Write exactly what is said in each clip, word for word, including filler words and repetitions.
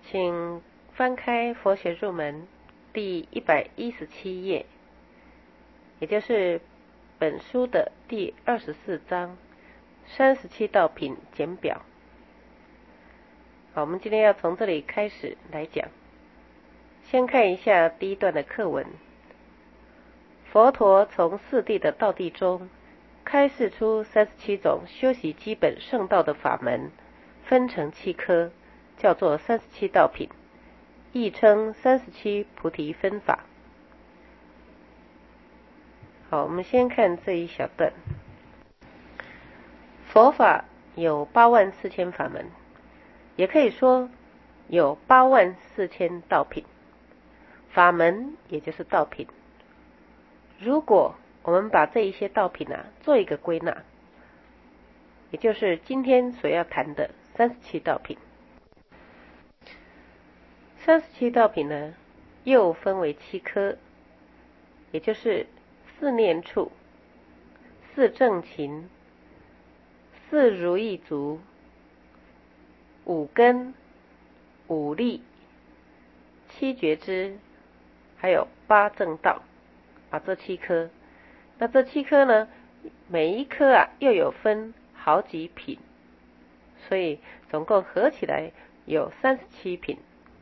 请翻开佛学入门第一百一十七页，也就是本书的第二十四章三十七道品简表。好，我们今天要从这里开始来讲。先看一下第一段的课文。佛陀从四谛的道谛中开示出三十七种修习基本圣道的法门，分成七科，叫做三十七道品，亦称三十七菩提分法。好，我们先看这一小段。佛法有八万四千法门，也可以说有八万四千道品。法门也就是道品。如果我们把这一些道品啊做一个归纳，也就是今天所要谈的三十七道品。三十七道品呢，又分为七科，也就是四念处、四正勤、四如意足、五根、五力、七觉支，还有八正道啊，这七科。那这七科呢，每一科啊又有分好几品，所以总共合起来有三十七品。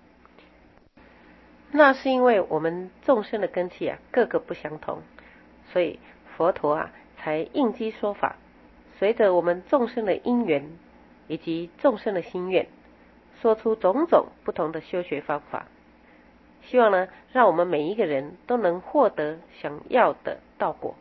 那是因为我们众生的根器啊各个不相同，所以佛陀啊才应机说法，随着我们众生的因缘以及众生的心愿，说出种种不同的修学方法，希望呢让我们每一个人都能获得想要的道果。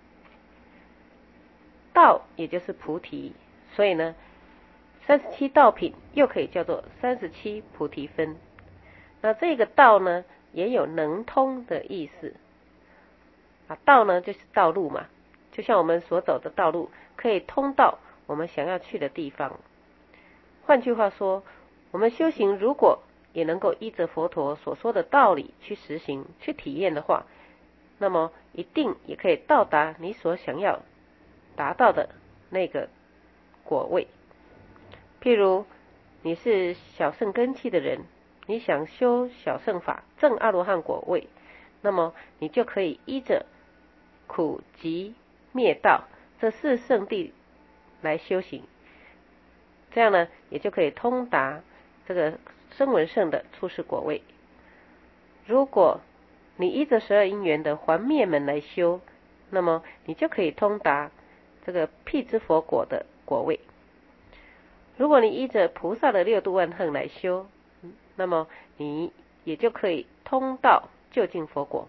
道也就是菩提，所以呢三十七道品又可以叫做三十七菩提分。那这个道呢也有能通的意思啊，道呢就是道路嘛，就像我们所走的道路可以通到我们想要去的地方。换句话说，我们修行如果也能够依着佛陀所说的道理去实行去体验的话，那么一定也可以到达你所想要达到的那个果位。譬如你是小乘根器的人，你想修小乘法证阿罗汉果位，那么你就可以依着苦集灭道这四圣谛来修行，这样呢也就可以通达这个声闻乘的出世果位。如果你依着十二因缘的还灭门来修，那么你就可以通达这个辟支佛果的果位。如果你依着菩萨的六度万行来修，那么你也就可以通到究竟佛果。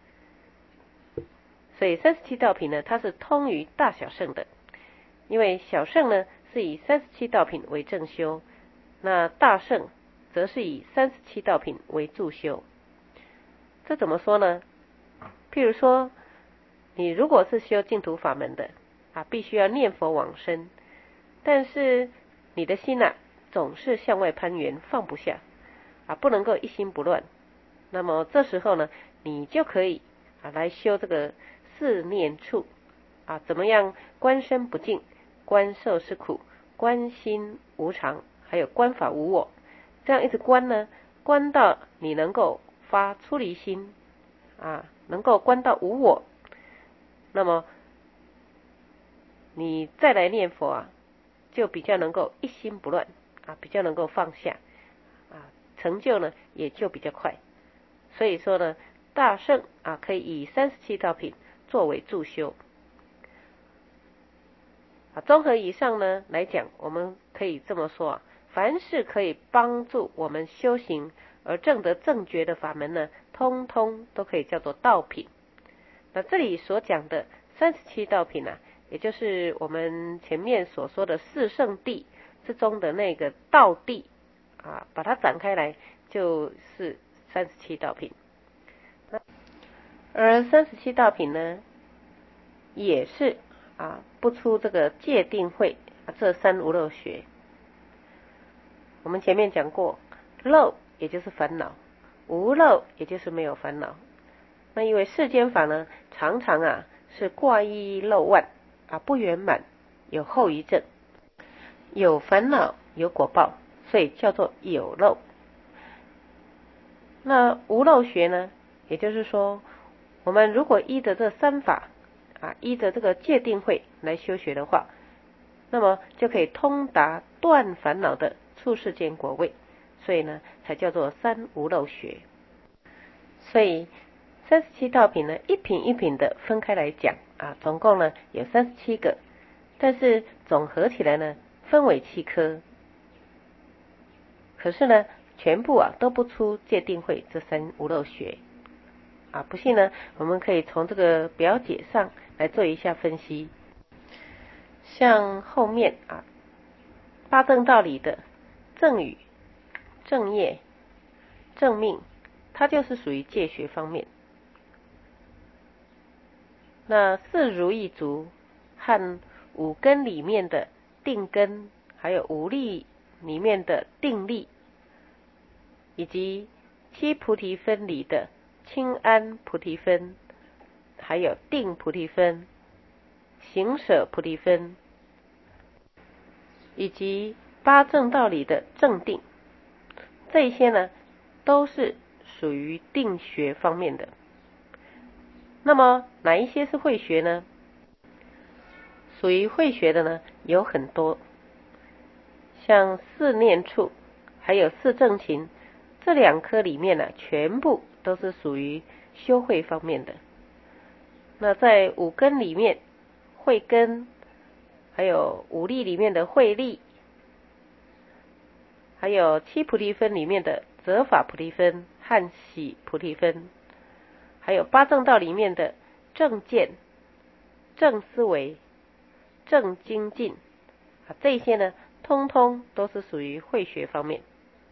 所以三十七道品呢，它是通于大小乘的，因为小乘呢是以三十七道品为正修，那大乘则是以三十七道品为助修。这怎么说呢？譬如说，你如果是修净土法门的啊，必须要念佛往生，但是你的心啊总是向外攀缘，放不下啊，不能够一心不乱。那么这时候呢，你就可以啊来修这个四念处啊，怎么样观身不净，观受是苦，观心无常，还有观法无我。这样一直观呢，观到你能够发出离心啊，能够观到无我，那么你再来念佛啊，就比较能够一心不乱啊，比较能够放下啊，成就呢也就比较快。所以说呢，大乘啊可以以三十七道品作为助修啊。综合以上呢来讲，我们可以这么说啊，凡是可以帮助我们修行而证得正觉的法门呢，通通都可以叫做道品。那这里所讲的三十七道品啊，也就是我们前面所说的四圣谛之中的那个道谛啊，把它展开来就是三十七道品。而三十七道品呢，也是啊不出这个戒定慧啊这三无漏学。我们前面讲过，漏也就是烦恼，无漏也就是没有烦恼。那因为世间法呢，常常啊是挂依漏万啊，不圆满，有后遗症，有烦恼有果报，所以叫做有漏。 那无漏学呢，也就是说，我们如果依着这三法啊，依着这个戒定慧来修学的话，那么就可以通达断烦恼的处世间果位，所以呢，才叫做三无漏学。所以三十七道品呢，一品一品的分开来讲啊，总共呢有三十七个，但是总合起来呢，分为七科。可是呢，全部啊都不出戒定慧这三无漏学啊。不信呢，我们可以从这个表解上来做一下分析。像后面啊，八正道理的正语、正业、正命，它就是属于戒学方面。那四如意足和五根里面的定根，还有五力里面的定力，以及七菩提分里的清安菩提分，还有定菩提分、行舍菩提分，以及八正道里的正定，这些呢都是属于定学方面的。那么哪一些是慧学呢？属于慧学的呢有很多，像四念处还有四正勤这两科里面呢，全部都是属于修慧方面的。那在五根里面，慧根，还有五力里面的慧力，还有七菩提分里面的择法菩提分和喜菩提分，还有八正道里面的正见、正思维、正精进啊，这些呢，通通都是属于慧学方面。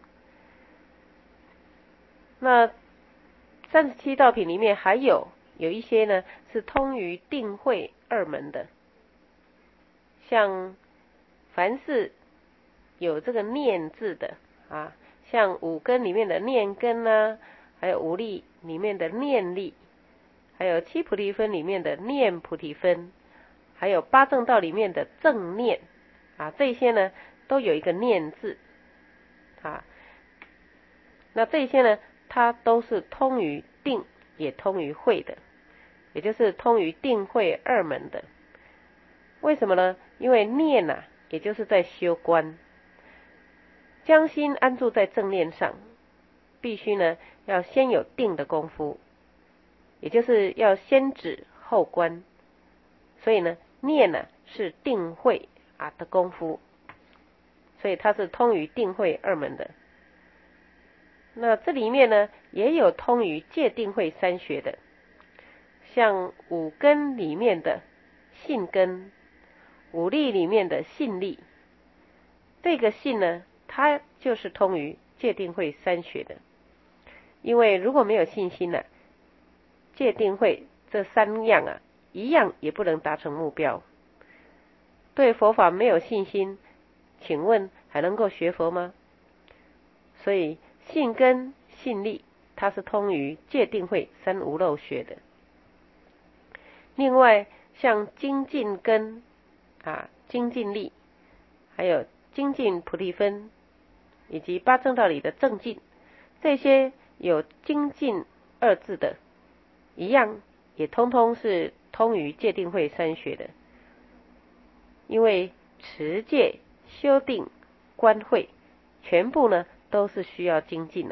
那三十七道品里面还有有一些呢是通于定慧二门的，像凡是有这个念字的啊，像五根里面的念根啊，还有五力里面的念力，还有七菩提分里面的念菩提分，还有八正道里面的正念啊，这些呢都有一个念字啊。那这些呢，它都是通于定，也通于慧的，也就是通于定慧二门的。为什么呢？因为念啊，也就是在修观，将心安住在正念上，必须呢要先有定的功夫，也就是要先止后观。所以呢，念呢、啊、是定慧啊的功夫，所以它是通于定慧二门的。那这里面呢，也有通于戒定慧三学的，像五根里面的信根，五力里面的信力，这个信呢，它就是通于戒定慧三学的。因为如果没有信心呢、啊，戒定慧这三样啊，一样也不能达成目标。对佛法没有信心，请问还能够学佛吗？所以信根、信力，它是通于戒定慧三无漏学的。另外，像精进根啊、精进力，还有精进菩提分，以及八正道里的正进，这些有精进二字的，一样也通通是通于戒定慧三学的。因为持戒、修定、观慧，全部呢都是需要精进的。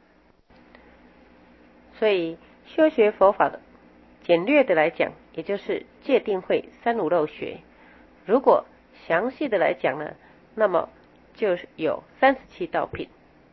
所以修学佛法的简略的来讲，也就是戒定慧三无漏学。如果详细的来讲呢，那么就有三十七道品。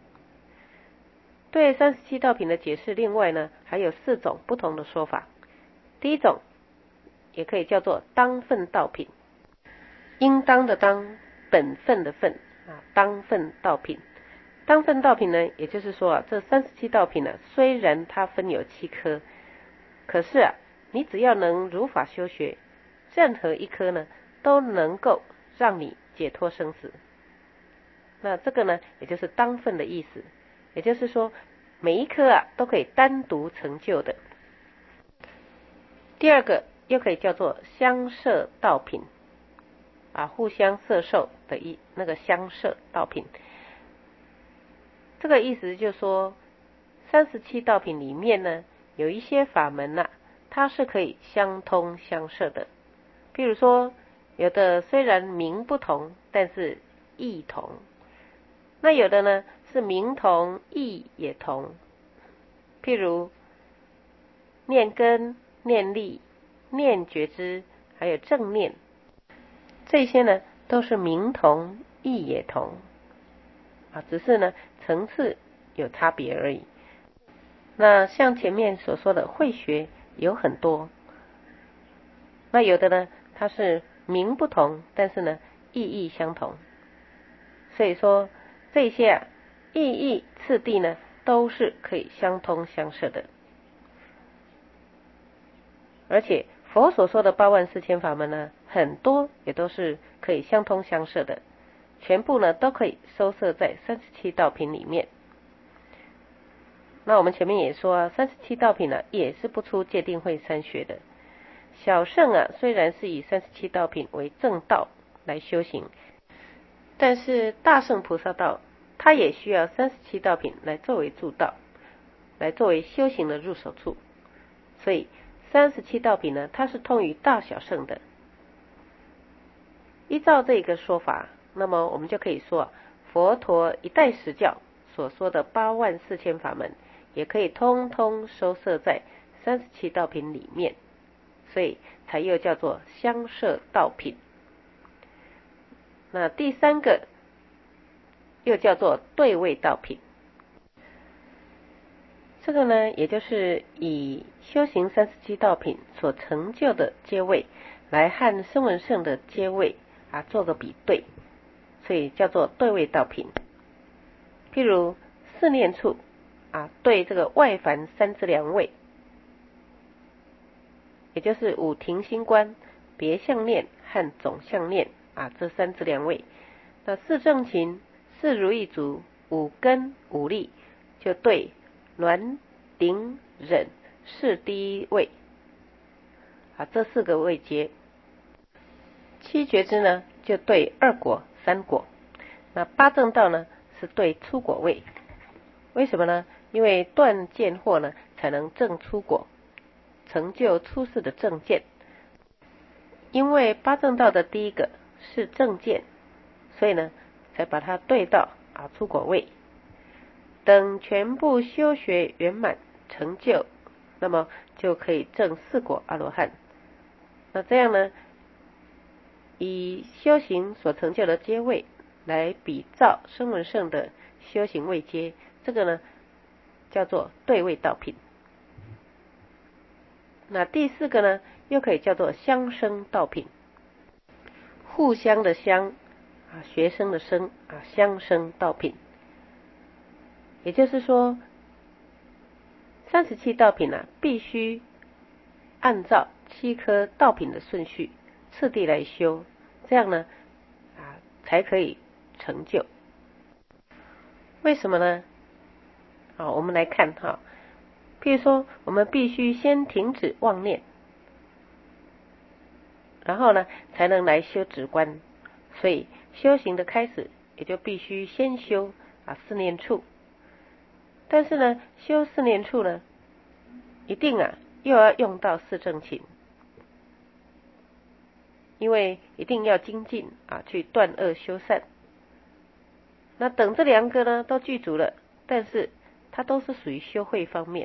对三十七道品的解释，另外呢还有四种不同的说法。第一种也可以叫做当分道品，应当的当，本分的分啊，当分道品。当分道品呢，也就是说啊，这三十七道品呢，虽然它分有七科，可是啊，你只要能如法修学，任何一科呢，都能够让你解脱生死。那这个呢，也就是当分的意思，也就是说，每一科啊，都可以单独成就的。第二个又可以叫做相摄道品啊，互相摄受的意，那个相摄道品。这个意思就是说， 三十七道品里面呢，有一些法门呐、啊，它是可以相通相摄的。譬如说，有的虽然名不同，但是义同；那有的呢是名同义也同。譬如念根、念力、念觉知，还有正念，这些呢都是名同义也同啊，只是呢层次有差别而已。那像前面所说的慧学有很多，那有的呢它是名不同，但是呢意义相同。所以说这些啊意义次第呢都是可以相通相摄的。而且佛所说的八万四千法门呢，很多也都是可以相通相摄的，全部呢都可以收摄在三十七道品里面。那我们前面也说啊，三十七道品呢也是不出戒定慧三学的。小乘啊虽然是以三十七道品为正道来修行，但是大乘菩萨道它也需要三十七道品来作为助道，来作为修行的入手处。所以三十七道品呢，它是通于大小乘的。依照这个说法，那么我们就可以说，佛陀一代实教所说的八万四千法门，也可以通通收摄在三十七道品里面，所以才又叫做相摄道品。那第三个又叫做对位道品。这个呢，也就是以修行三十七道品所成就的阶位，来和声闻乘的阶位啊做个比对，所以叫做对位道品。譬如四念处啊，对这个外凡三资粮位，也就是五停心观、别相念和总相念啊这三资粮位。那四正勤、四如意足、五根、五力，就对暖顶忍是第一位啊，这四个位阶。七觉支呢，就对二果、三果。那八正道呢，是对初果位。为什么呢？因为断见惑呢，才能证初果，成就初世的正见。因为八正道的第一个是正见，所以呢，才把它对到啊初果位。等全部修学圆满成就，那么就可以证四果阿罗汉。那这样呢，以修行所成就的阶位来比照声闻乘的修行位阶，这个呢叫做对位道品。那第四个呢，又可以叫做相生道品。互相的相啊，学生的生啊，相生道品。也就是说，三十七道品啊，必须按照七颗道品的顺序次第来修，这样呢啊才可以成就。为什么呢？好，我们来看哈，譬如说，我们必须先停止妄念，然后呢才能来修止观，所以修行的开始也就必须先修啊四念处。但是呢，修四念处呢，一定啊又要用到四正勤，因为一定要精进啊，去断恶修善。那等这两个呢都具足了，但是它都是属于修慧方面，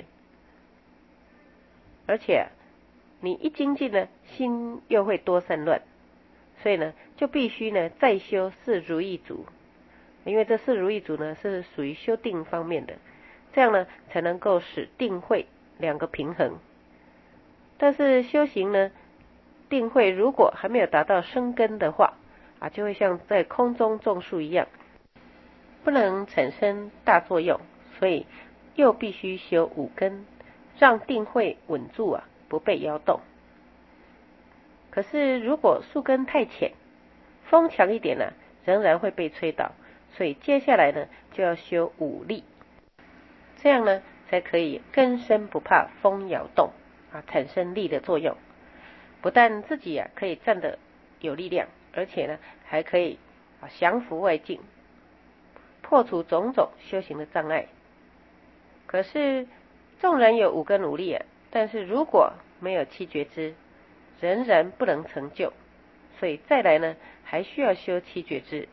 而且、啊、你一精进呢，心又会多散乱，所以呢就必须呢再修四如意足，因为这四如意足呢是属于修定方面的。这样呢，才能够使定慧两个平衡。但是修行呢，定慧如果还没有达到生根的话，啊，就会像在空中种树一样，不能产生大作用。所以又必须修五根，让定慧稳住啊，不被摇动。可是如果树根太浅，风强一点呢、啊，仍然会被吹倒。所以接下来呢，就要修五力。这样呢，才可以根深不怕风摇动啊，产生力的作用。不但自己啊可以站得有力量，而且呢还可以啊降服外境，破除种种修行的障碍。 可是纵然有五根五力啊，但是如果没有七觉支，仍然不能成就，所以再来呢，还需要修七觉支。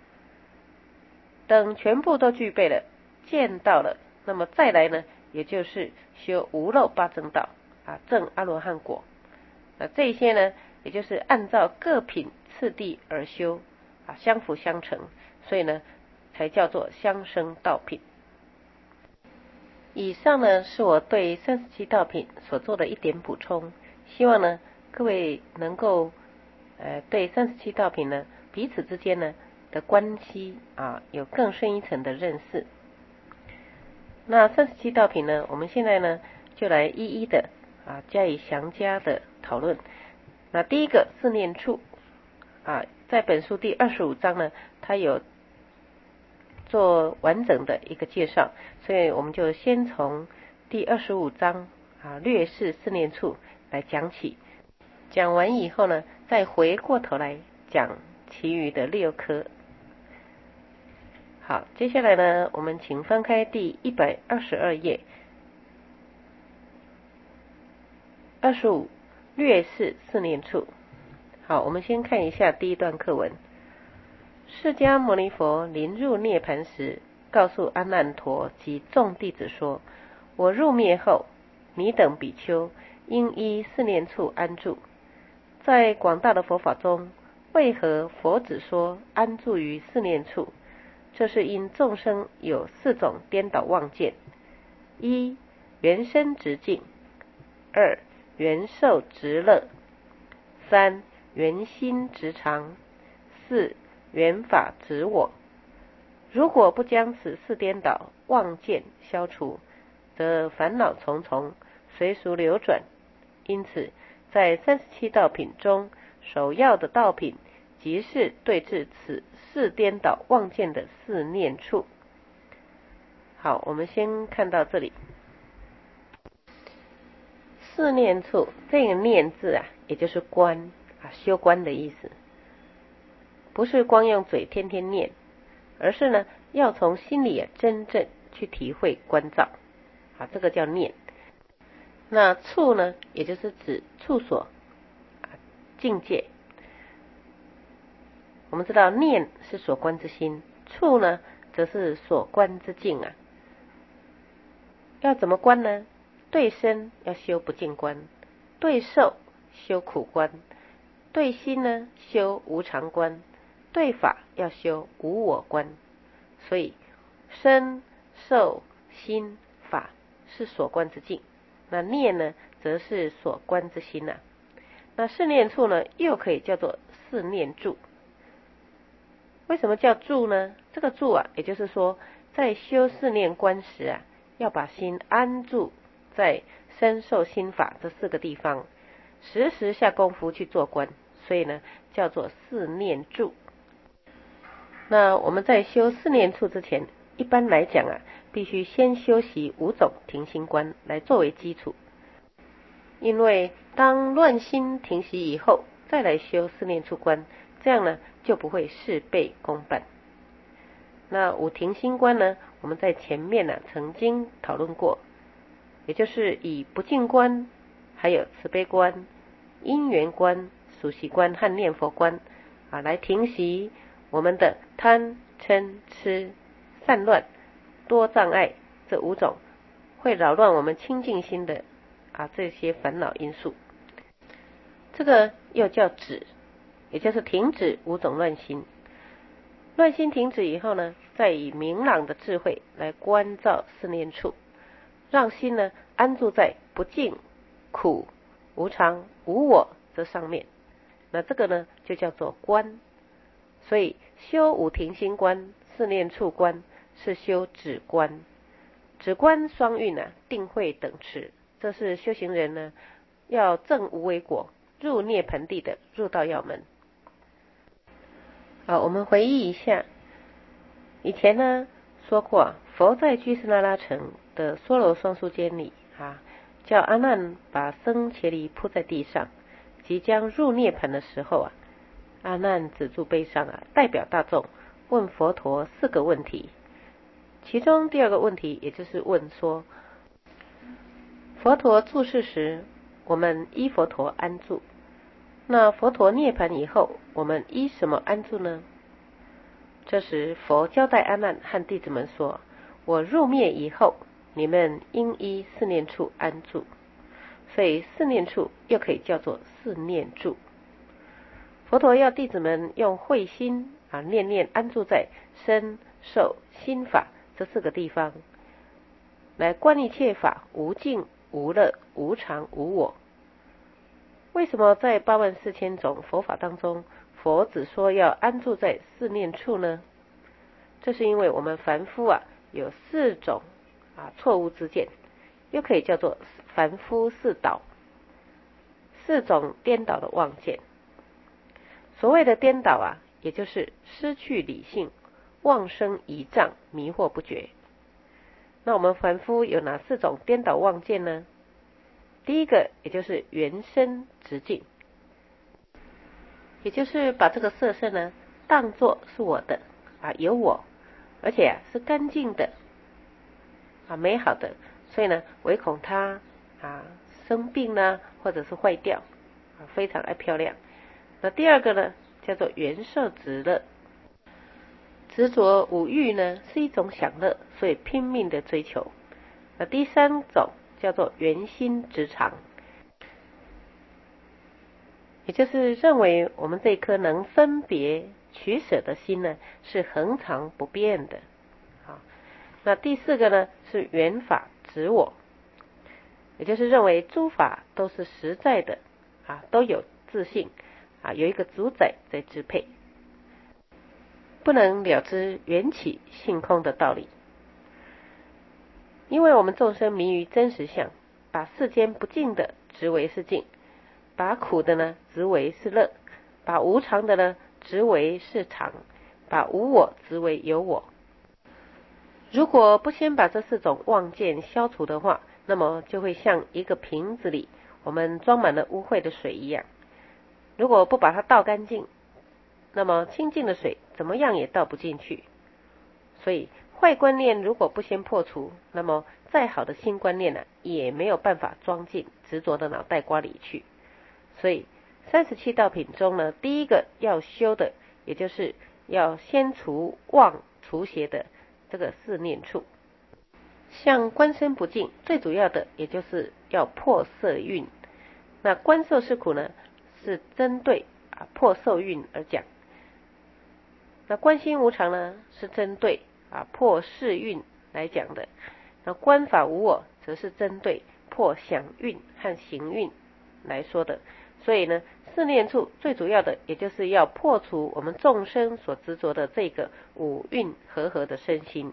等全部都具备了，见到了，那么再来呢，也就是修无漏八正道啊，证阿罗汉果。那这些呢，也就是按照各品次第而修啊，相辅相成，所以呢，才叫做相生道品。以上呢，是我对三十七道品所做的一点补充，希望呢，各位能够呃对三十七道品呢彼此之间呢的关系啊有更深一层的认识。那三十七道品呢，我们现在呢就来一一的啊加以详加的讨论。那第一个四念处啊，在本书第二十五章呢，它有做完整的一个介绍，所以我们就先从第二十五章啊略释四念处来讲起。讲完以后呢，再回过头来讲其余的六科。好，接下来呢，我们请翻开第一百二十二页，二十五略释四念处。好，我们先看一下第一段课文。释迦牟尼佛临入涅盘时，告诉阿难陀及众弟子说：我入灭后，你等比丘应依四念处安住。在广大的佛法中，为何佛只说安住于四念处？这是因众生有四种颠倒妄见：一、缘生执境；二、缘受执乐；三、缘心执常；四、缘法执我。如果不将此四颠倒妄见消除，则烦恼重重，随俗流转。因此，在三十七道品中，首要的道品即是对治此四颠倒妄见的四念处。好，我们先看到这里。四念处，这个念字啊，也就是观啊，修观的意思。不是光用嘴天天念，而是呢，要从心里啊真正去体会观照啊，这个叫念。那处呢，也就是指处所啊，境界。我们知道念是所观之心，处呢则是所观之境啊。要怎么观呢？对身要修不净观，对受修苦观，对心呢修无常观，对法要修无我观。所以身受心法是所观之境，那念呢则是所观之心啊。那四念处呢又可以叫做四念住。为什么叫住呢？这个住啊，也就是说在修四念观时啊，要把心安住在身受心法这四个地方，时时下功夫去做观，所以呢叫做四念住。那我们在修四念处之前，一般来讲啊，必须先修习五种停心观来作为基础。因为当乱心停息以后，再来修四念处观，这样呢就不会事倍功半。那五停心观呢，我们在前面呢曾经讨论过，也就是以不净观、还有慈悲观、因缘观、属习观和念佛观啊，来停息我们的贪、嗔、痴、散乱、多障碍这五种会扰乱我们清净心的啊这些烦恼因素。这个又叫止，也就是停止五种乱心。乱心停止以后呢，再以明朗的智慧来观照四念处，让心呢安住在不净、苦、无常、无我这上面。那这个呢就叫做观。所以修五停心观、四念处观是修止观。止观双运啊，定慧等持，这是修行人呢要证无为果、入涅盘地的入道要门。好，我们回忆一下，以前呢说过啊，佛在居士那拉城的娑罗双树间里啊，叫阿难把僧伽梨铺在地上，即将入涅盘的时候啊，阿难止住悲伤啊，代表大众问佛陀四个问题。 其中第二个问题，也就是问说，佛陀住世时，我们依佛陀安住，那佛陀涅槃以后，我们依什么安住呢？这时佛交代阿难和弟子们说，我入灭以后，你们应依四念处安住，所以四念处又可以叫做四念住。佛陀要弟子们用慧心啊，念念安住在身受心法这四个地方，来观一切法无尽无乐无常无我。为什么在八万四千种佛法当中，佛只说要安住在四念处呢？这是因为我们凡夫啊有四种啊错误之见，又可以叫做凡夫四倒，四种颠倒的妄见。所谓的颠倒啊，也就是失去理性，妄生疑障，迷惑不觉。那我们凡夫有哪四种颠倒妄见呢？第一个，也就是缘生执境，也就是把这个色身呢当作是我的啊，有我，而且啊是干净的啊，美好的，所以呢唯恐它啊生病呢，或者是坏掉啊，非常爱漂亮。那第二个呢，叫做缘受执乐，执着五欲呢是一种享乐，所以拼命的追求。那第三种叫做缘心执常，也就是认为我们这颗能分别取舍的心呢是恒常不变的。好，那第四个呢是缘法执我，也就是认为诸法都是实在的啊，都有自性啊，有一个主宰在支配，不能了知缘起性空的道理。因为我们众生迷于真实相，把世间不净的执为是净，把苦的呢执为是乐，把无常的呢执为是常，把无我执为有我。如果不先把这四种妄见消除的话，那么就会像一个瓶子里我们装满了污秽的水一样，如果不把它倒干净，那么清净的水怎么样也倒不进去。所以坏观念如果不先破除，那么再好的新观念呢、啊，也没有办法装进执着的脑袋瓜里去。所以三十七道品中呢，第一个要修的，也就是要先除妄除邪的这个四念处。像观身不净，最主要的也就是要破色蕴。那观受是苦呢，是针对啊破受蕴而讲。那观心无常呢，是针对啊破世蕴来讲的。那观法无我，则是针对破想蕴和行蕴来说的。所以呢，四念处最主要的，也就是要破除我们众生所执着的这个五蕴和合的身心。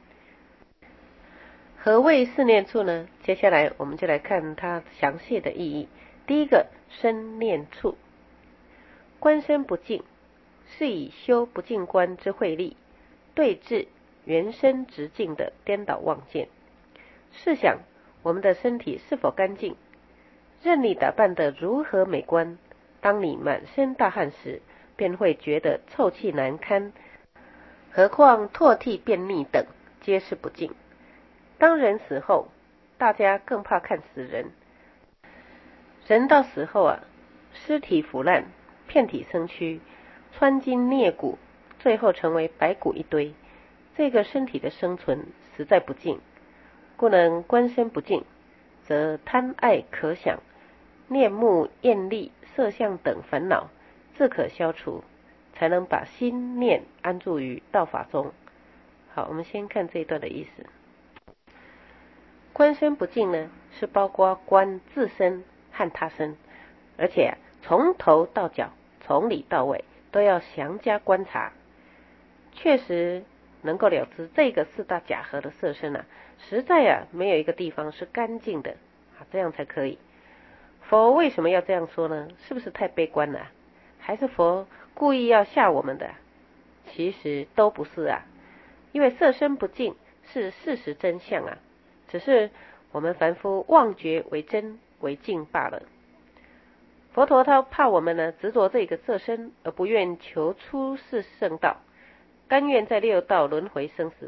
何谓四念处呢？接下来我们就来看它详细的意义。第一个，身念处，观身不净，是以修不净观之慧力，对治原身直净的颠倒妄见。试想我们的身体是否干净？任你打扮得如何美观，当你满身大汗时，便会觉得臭气难堪，何况唾涕便秘等皆是不净。当人死后，大家更怕看死人。人到死后啊，尸体腐烂，遍体生蛆，穿筋裂骨，最后成为白骨一堆。这个身体的生存实在不净，故能观身不净，则贪爱可想、念目厌力、色相等烦恼自可消除，才能把心念安住于道法中。好，我们先看这一段的意思。观身不净呢，是包括观自身和他身，而且、啊、从头到脚，从里到外都要详加观察，确实能够了知这个四大假合的色身啊，实在啊没有一个地方是干净的啊，这样才可以。佛为什么要这样说呢？是不是太悲观了、啊？还是佛故意要吓我们的？其实都不是啊，因为色身不净是事实真相啊，只是我们凡夫妄觉为真为净罢了。佛陀他怕我们呢执着这个色身，而不愿求出世圣道，甘愿在六道轮回生死，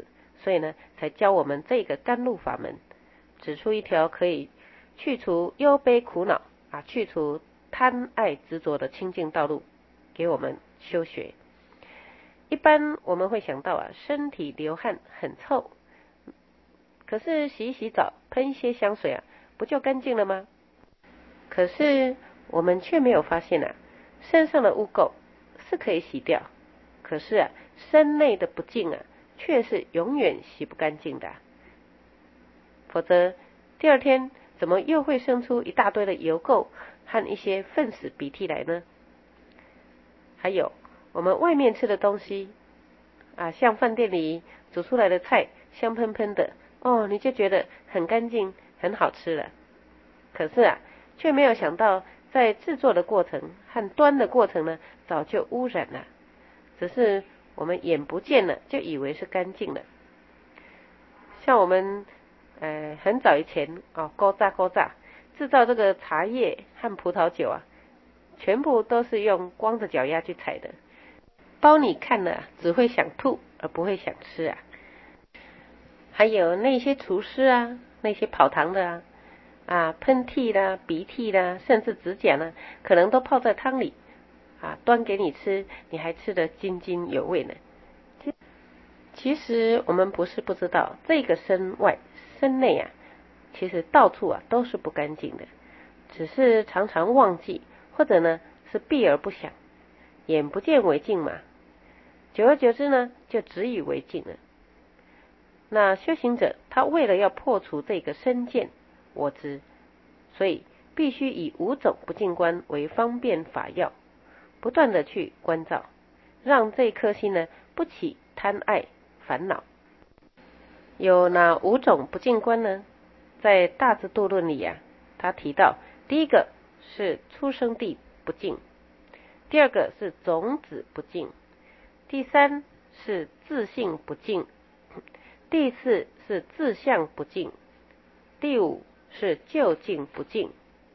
所以呢，才教我们这个甘露法门，指出一条可以去除忧悲苦恼啊，去除贪爱执着的清净道路，给我们修学。一般我们会想到啊，身体流汗很臭，可是洗一洗澡，喷一些香水啊，不就干净了吗？可是我们却没有发现啊，身上的污垢是可以洗掉，可是啊，身内的不净啊，却是永远洗不干净的啊。否则第二天怎么又会生出一大堆的油垢和一些粪屎鼻涕来呢？还有我们外面吃的东西啊，像饭店里煮出来的菜香喷喷的哦，你就觉得很干净很好吃了。可是啊，却没有想到在制作的过程和端的过程呢，早就污染了，只是我们眼不见了，就以为是干净了。像我们呃很早以前哦，勾榨勾榨制造这个茶叶和葡萄酒啊，全部都是用光着脚丫去采的，包你看了只会想吐而不会想吃啊。还有那些厨师啊，那些跑堂的啊啊，喷嚏啦、鼻涕啦，甚至指甲呢，可能都泡在汤里啊，端给你吃，你还吃得津津有味呢。其实我们不是不知道，这个身外身内啊，其实到处啊都是不干净的，只是常常忘记，或者呢是避而不想，眼不见为净嘛。久而久之呢，就只以为净了。那修行者他为了要破除这个身见我执，所以必须以五种不净观为方便法要，不断的去关照，让这颗心呢不起贪爱烦恼。有哪五种不净观呢？在大智度论里啊，他提到第一个是出生地不净，第二个是种子不净，第三是自性不净，第四是自相不净，第五是究竟不净。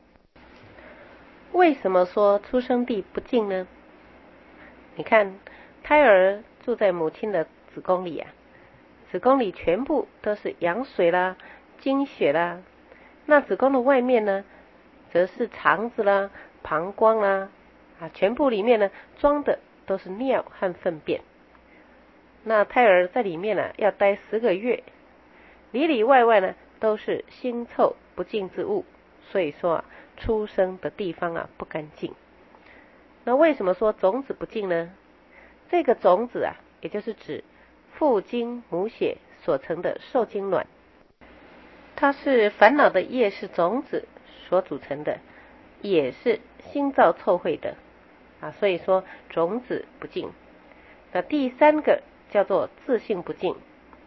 为什么说出生地不净呢？你看，胎儿住在母亲的子宫里啊，子宫里全部都是羊水啦、精血啦，那子宫的外面呢，则是肠子啦、膀胱啦，啊，全部里面呢装的都是尿和粪便。那胎儿在里面呢、啊，要待十个月，里里外外呢都是腥臭不净之物，所以说啊，出生的地方啊不干净。那为什么说种子不净呢？这个种子啊，也就是指父精母血所成的受精卵，它是烦恼的业是种子所组成的，也是心造臭秽的啊，所以说种子不净。那第三个叫做自性不净。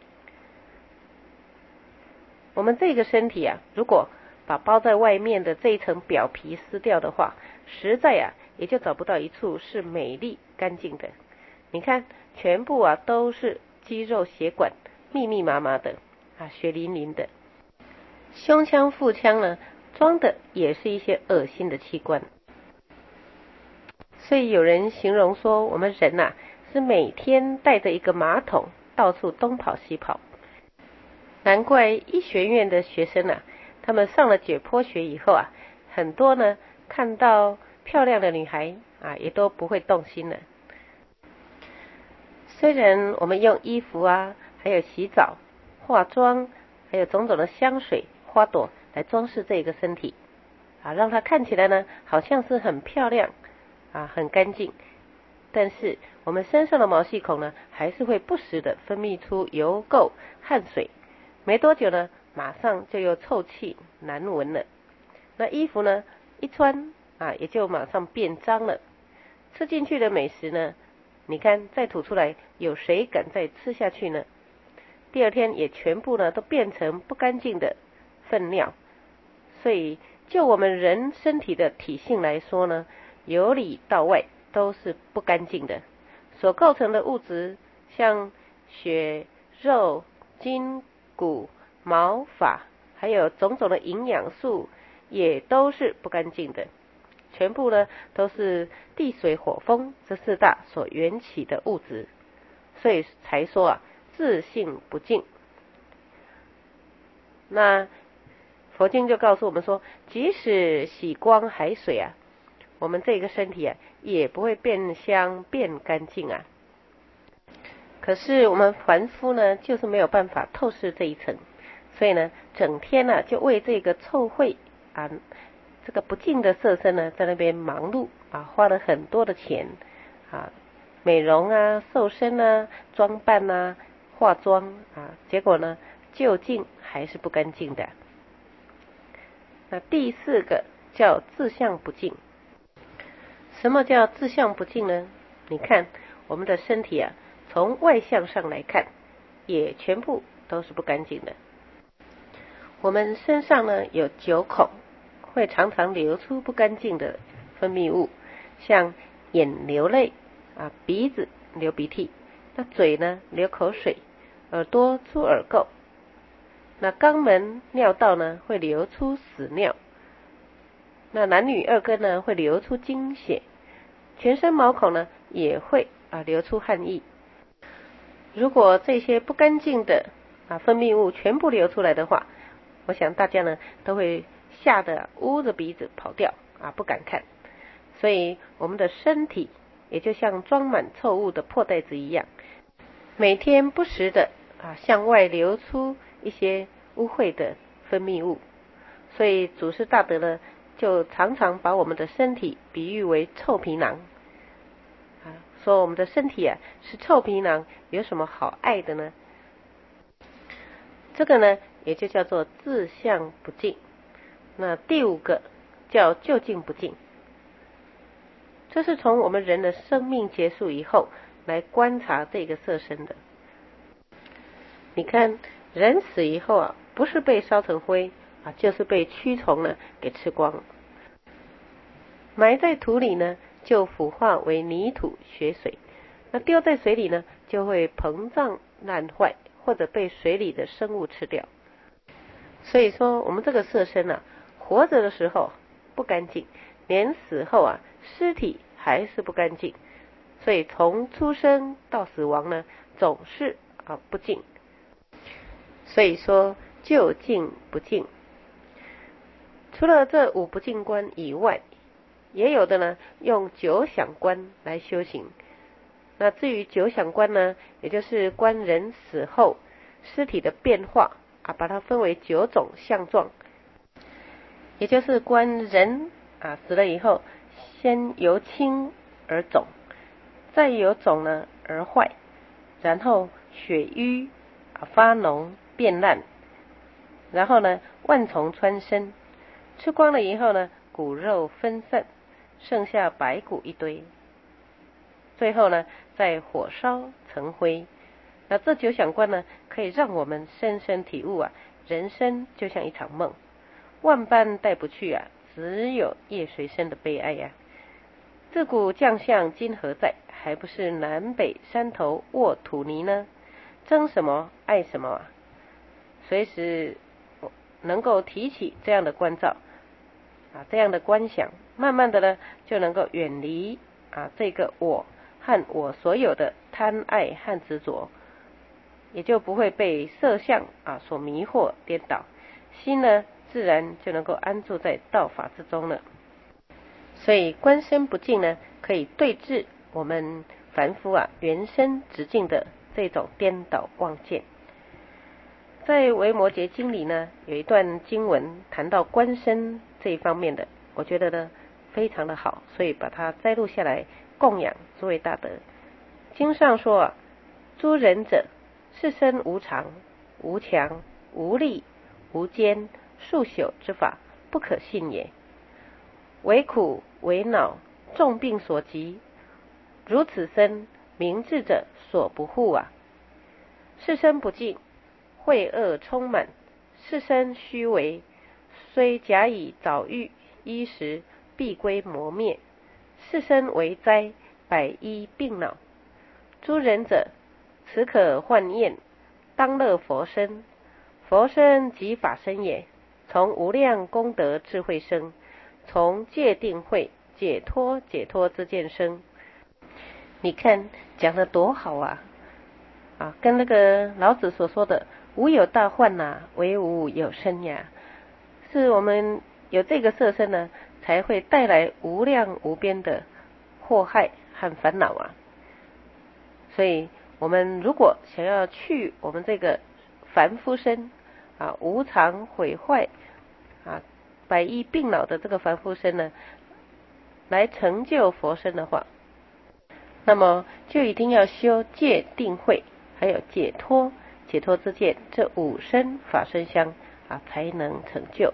我们这个身体啊，如果把包在外面的这一层表皮撕掉的话，实在啊也就找不到一处是美丽干净的。你看，全部啊都是肌肉血管，密密麻麻的啊，血淋淋的。胸腔腹腔呢，装的也是一些恶心的器官。所以有人形容说，我们人啊是每天带着一个马桶到处东跑西跑。难怪医学院的学生啊，他们上了解剖学以后啊，很多呢看到漂亮的女孩啊，也都不会动心了。虽然我们用衣服啊，还有洗澡、化妆，还有种种的香水、花朵来装饰这个身体啊，让它看起来呢好像是很漂亮啊，很干净，但是我们身上的毛细孔呢，还是会不时的分泌出油垢、汗水。没多久呢，马上就又臭气难闻了。那衣服呢，一穿啊，也就马上变脏了。吃进去的美食呢，你看再吐出来，有谁敢再吃下去呢？第二天也全部呢都变成不干净的粪尿。所以就我们人身体的体性来说呢，由里到外都是不干净的。所构成的物质，像血、肉、筋、骨、毛发，还有种种的营养素，也都是不干净的。全部呢都是地水火风这四大所缘起的物质，所以才说啊， 自性不净。那佛经就告诉我们说，即使洗光海水啊，我们这个身体啊也不会变香变干净啊。可是我们凡夫呢，就是没有办法透视这一层，所以呢，整天呢、啊、就为这个臭秽啊，这个不净的色身呢，在那边忙碌啊，花了很多的钱啊，美容啊、瘦身啊、装扮啊、化妆啊，结果呢，究竟还是不干净的。那第四个叫自相不净。什么叫自相不净呢？你看我们的身体啊，从外向上来看，也全部都是不干净的。我们身上呢有九孔，会常常流出不干净的分泌物，像眼流泪啊，鼻子流鼻涕，那嘴呢流口水，耳朵出耳垢，那肛门尿道呢会流出屎尿，那男女二根呢会流出精血，全身毛孔呢也会啊流出汗液。如果这些不干净的啊分泌物全部流出来的话，我想大家呢都会吓得捂着鼻子跑掉啊，不敢看。所以我们的身体也就像装满臭物的破袋子一样，每天不时的啊向外流出一些污秽的分泌物。所以祖师大德呢就常常把我们的身体比喻为臭皮囊啊，说我们的身体啊是臭皮囊，有什么好爱的呢？这个呢也就叫做自相不净。那第五个叫究竟不净，这是从我们人的生命结束以后来观察这个色身的。你看人死以后啊，不是被烧成灰啊，就是被蛆虫呢给吃光，埋在土里呢就腐化为泥土血水，那丢在水里呢就会膨胀烂坏，或者被水里的生物吃掉。所以说我们这个色身啊，活着的时候不干净，连死后啊尸体还是不干净，所以从出生到死亡呢总是啊不净。所以说究竟不净。除了这五不净观以外，也有的呢用九想观来修行。那至于九想观呢，也就是观人死后尸体的变化啊，把它分为九种相状，也就是观人啊死了以后，先由轻而肿，再由肿呢而坏，然后血瘀啊发脓变烂，然后呢万虫穿身，吃光了以后呢骨肉分散，剩下白骨一堆，最后呢再火烧成灰。那这九想观呢，可以让我们深深体悟啊，人生就像一场梦，万般带不去啊，只有夜随身的悲哀呀、啊。自古将相今何在？还不是南北山头卧土泥呢？争什么爱什么啊？随时能够提起这样的关照啊，这样的观想，慢慢的呢，就能够远离啊这个我和我所有的贪爱和执着，也就不会被色相啊所迷惑颠倒，心呢自然就能够安住在道法之中了。所以观身不净呢，可以对治我们凡夫啊原生直境的这种颠倒妄见。在维摩诘经里呢，有一段经文谈到观身这一方面的，我觉得呢非常的好，所以把它摘录下来供养诸位大德。经上说啊，诸人者，是身无常、无强、无力、无坚、数朽之法，不可信也。为苦为恼，重病所及，如此身，明智者所不护啊！是身不净，秽恶充满，是身虚为，虽假以早愈衣食，必归磨灭。是身为灾，百医病恼。诸人者，此可患厌，当乐佛身。佛身即法身也，从无量功德智慧生，从戒定慧解脱解脱之见生。你看讲得多好啊！ 啊，跟那个老子所说的无有大患呐，唯无有生呀，是我们有这个色身呢，才会带来无量无边的祸害和烦恼啊。所以我们如果想要去我们这个凡夫身啊，无常毁坏啊，百疫病恼的这个凡夫身呢，来成就佛身的话，那么就一定要修戒定慧，还有解脱解脱之见，这五身法身香啊，才能成就。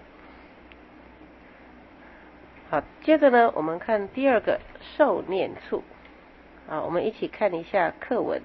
好，接着呢，我们看第二个受念处啊，我们一起看一下课文。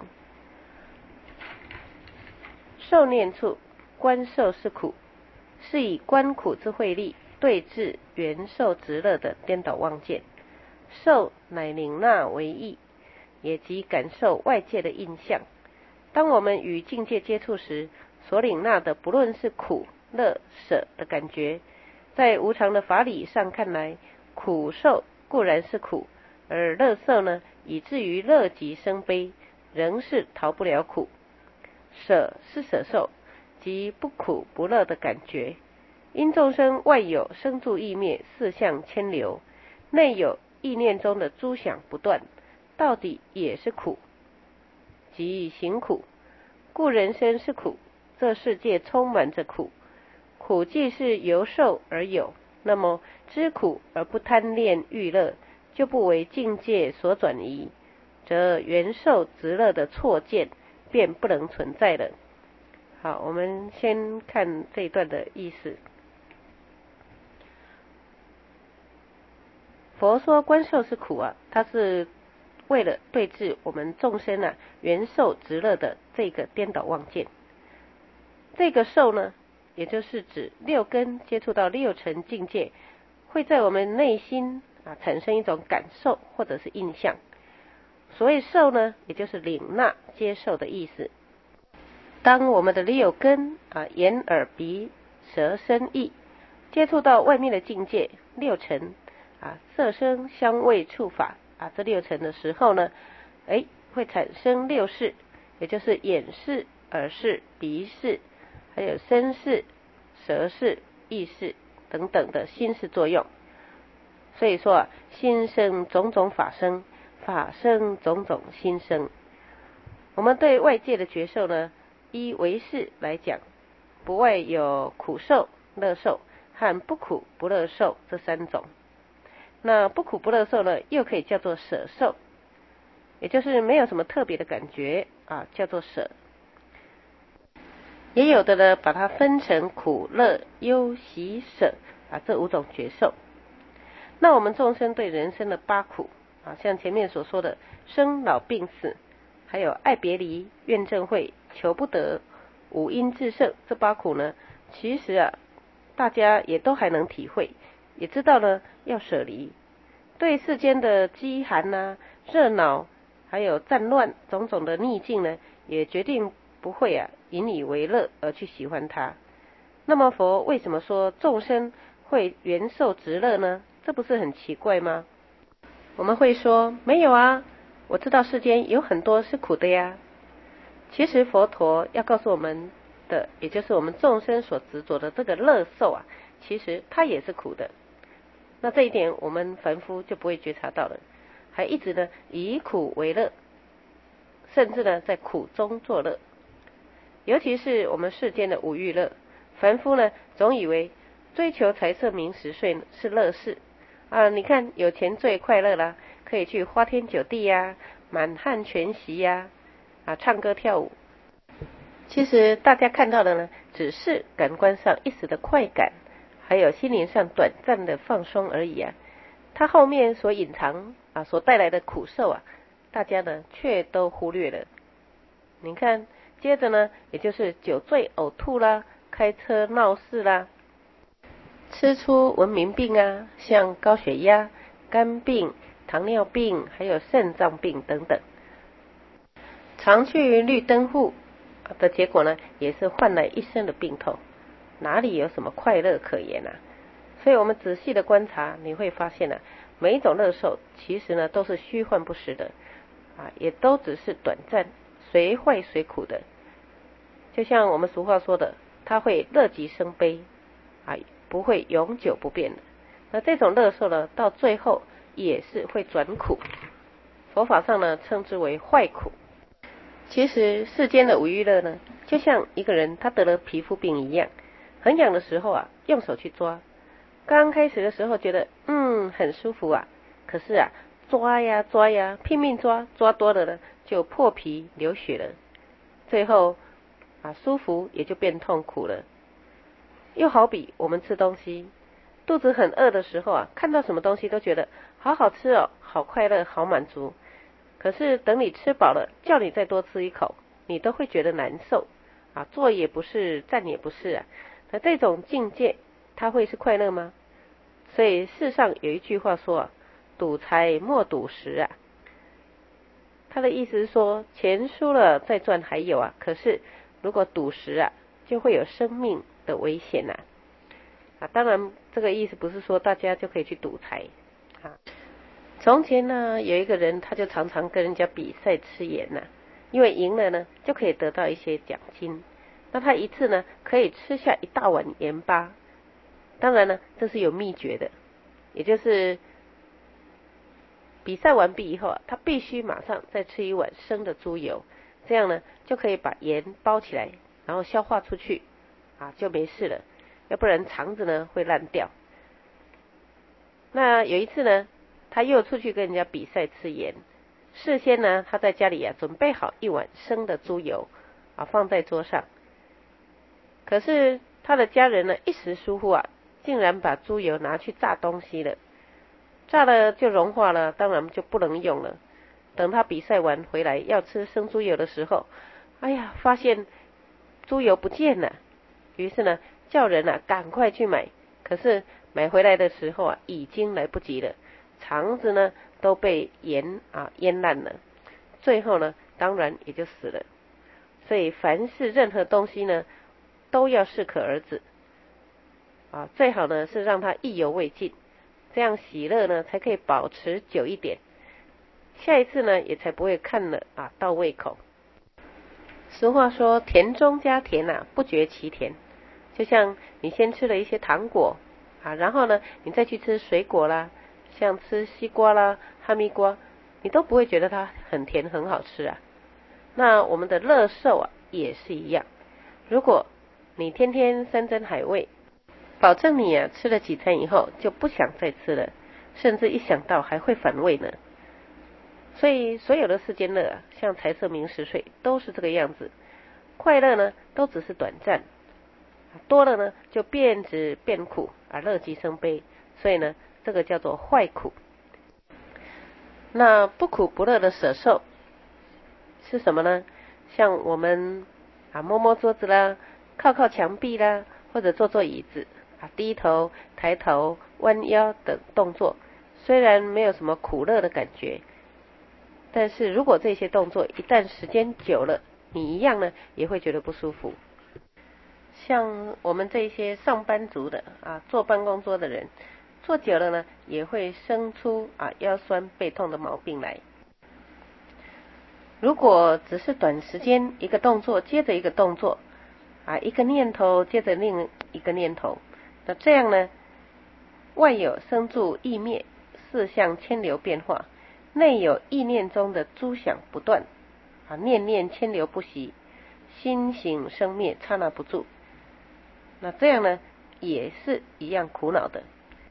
受念处，观受是苦，是以观苦之慧力对治缘受执乐的颠倒妄见。受乃领纳为意，也即感受外界的印象。当我们与境界接触时，所领纳的不论是苦、乐、舍的感觉，在无常的法理上看来，苦受固然是苦，而乐受呢，以至于乐极生悲，仍是逃不了苦。舍是舍受，即不苦不乐的感觉。因众生外有生住意灭四相牵流，内有意念中的诸想不断，到底也是苦，即行苦。故人生是苦，这世界充满着苦。苦既是由受而有，那么知苦而不贪恋欲乐，就不为境界所转移，则缘受执乐的错见便不能存在了。好，我们先看这一段的意思。佛说观受是苦啊，它是为了对治我们众生啊缘受执乐的这个颠倒妄见。这个受呢，也就是指六根接触到六尘境界，会在我们内心啊产生一种感受或者是印象。所谓受呢，也就是领纳接受的意思。当我们的六根啊眼耳鼻舌身意接触到外面的境界六尘啊色声香味触法啊这六尘的时候呢，哎会产生六识，也就是眼识、耳识、鼻识，还有身识、舌识、意识等等的心识作用。所以说啊，心生种种法生，法生种种心生。我们对外界的觉受呢，依唯识来讲，不外有苦受、乐受和不苦不乐受这三种。那不苦不乐受呢，又可以叫做舍受，也就是没有什么特别的感觉啊，叫做舍。也有的呢，把它分成苦、乐、忧、喜、舍啊这五种觉受。那我们众生对人生的八苦啊，像前面所说的生老病死，还有爱别离、怨憎会、求不得、五阴炽盛，这八苦呢，其实啊，大家也都还能体会，也知道呢要舍离。对世间的饥寒呐、热闹，还有战乱种种的逆境呢，也决定不会啊引以为乐而去喜欢它。那么佛为什么说众生会缘受执乐呢？这不是很奇怪吗？我们会说没有啊，我知道世间有很多是苦的呀。其实佛陀要告诉我们的，也就是我们众生所执着的这个乐受啊，其实它也是苦的。那这一点我们凡夫就不会觉察到了，还一直呢以苦为乐，甚至呢在苦中作乐。尤其是我们世间的五欲乐，凡夫呢总以为追求财色名食睡是乐事啊，你看有钱最快乐啦，可以去花天酒地呀、满汉全席呀、啊唱歌跳舞。其实大家看到的呢，只是感官上一时的快感，还有心灵上短暂的放松而已啊。它后面所隐藏啊所带来的苦受啊，大家呢却都忽略了。你看，接着呢，也就是酒醉呕吐啦，开车闹事啦，吃出文明病啊，像高血压、肝病、糖尿病，还有肾脏病等等。常去绿灯户的结果呢，也是换来一身的病痛，哪里有什么快乐可言啊？所以我们仔细的观察，你会发现呢、啊，每一种乐受其实呢都是虚幻不实的啊，也都只是短暂随坏随苦的。就像我们俗话说的，它会乐极生悲啊，不会永久不变的。那这种乐受呢，到最后也是会转苦。佛法上呢，称之为坏苦。其实世间的五欲乐呢，就像一个人他得了皮肤病一样，很痒的时候啊，用手去抓，刚开始的时候觉得嗯很舒服啊，可是啊抓呀抓呀，拼命抓，抓多了呢就破皮流血了，最后啊舒服也就变痛苦了。又好比我们吃东西，肚子很饿的时候啊，看到什么东西都觉得好好吃哦，好快乐，好满足。可是等你吃饱了，叫你再多吃一口，你都会觉得难受啊，坐也不是，站也不是啊。那这种境界，它会是快乐吗？所以世上有一句话说啊，赌财莫赌时啊。他的意思是说，钱输了再赚还有啊，可是如果赌时啊，就会有生命的危险呐。啊，当然这个意思不是说大家就可以去赌财啊。从前呢，有一个人，他就常常跟人家比赛吃盐呐、啊，因为赢了呢，就可以得到一些奖金。那他一次呢，可以吃下一大碗盐巴。当然呢，这是有秘诀的，也就是比赛完毕以后啊，他必须马上再吃一碗生的猪油，这样呢，就可以把盐包起来，然后消化出去，啊，就没事了。要不然肠子呢会烂掉。那有一次呢，他又出去跟人家比赛吃盐，事先呢，他在家里啊准备好一碗生的猪油啊放在桌上，可是他的家人呢一时疏忽啊，竟然把猪油拿去炸东西了，炸了就融化了，当然就不能用了。等他比赛完回来要吃生猪油的时候，哎呀，发现猪油不见了，于是呢叫人啊赶快去买，可是买回来的时候啊已经来不及了，肠子呢都被盐啊腌烂了，最后呢当然也就死了。所以凡是任何东西呢都要适可而止啊，最好呢是让它意犹未尽，这样喜乐呢才可以保持久一点，下一次呢也才不会看了啊到胃口。俗话说甜中加甜啊，不觉其甜。就像你先吃了一些糖果啊，然后呢你再去吃水果啦，像吃西瓜啦、哈密瓜，你都不会觉得它很甜很好吃啊。那我们的乐受啊也是一样，如果你天天山珍海味，保证你啊吃了几餐以后就不想再吃了，甚至一想到还会反胃呢。所以所有的世间乐啊，像财色名食睡都是这个样子，快乐呢都只是短暂，多了呢就变质变苦而乐极生悲，所以呢这个叫做坏苦。那不苦不乐的舍受是什么呢？像我们啊摸摸桌子啦，靠靠墙壁啦，或者坐坐椅子啊，低头抬头弯腰等动作，虽然没有什么苦乐的感觉，但是如果这些动作一旦时间久了，你一样呢也会觉得不舒服。像我们这些上班族的啊，坐办公桌的人，坐久了呢也会生出啊腰酸背痛的毛病来。如果只是短时间一个动作接着一个动作啊，一个念头接着另一个念头，那这样呢，外有生住意灭，四相牵流变化，内有意念中的诸想不断啊，念念牵流不息，心行生灭刹那不住，那这样呢也是一样苦恼的。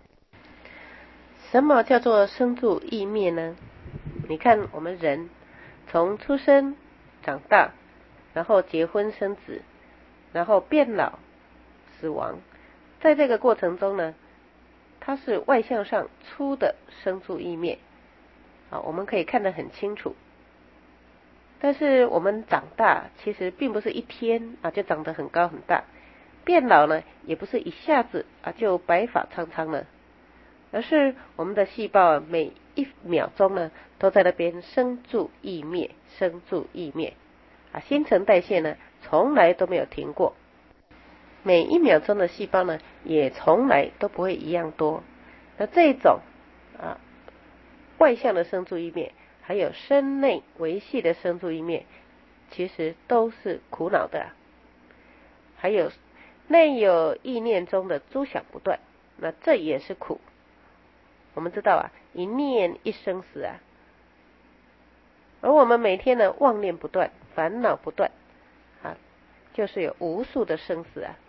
什么叫做生住意灭呢？你看我们人从出生长大，然后结婚生子，然后变老死亡，在这个过程中呢，它是外向上出的生住意灭啊，我们可以看得很清楚。但是我们长大其实并不是一天啊就长得很高很大，变老呢也不是一下子啊就白发苍苍了，而是我们的细胞啊每一秒钟呢都在那边生住意灭，生住意灭啊，新陈代谢呢从来都没有停过，每一秒钟的细胞呢也从来都不会一样多。那这种啊外向的生住意灭，还有身内维系的生住意灭， 其实都是苦恼的啊。还有内有意念中的诸想不断，那这也是苦。我们知道啊，一念一生死啊，而我们每天呢妄念不断，烦恼不断啊，就是有无数的生死啊。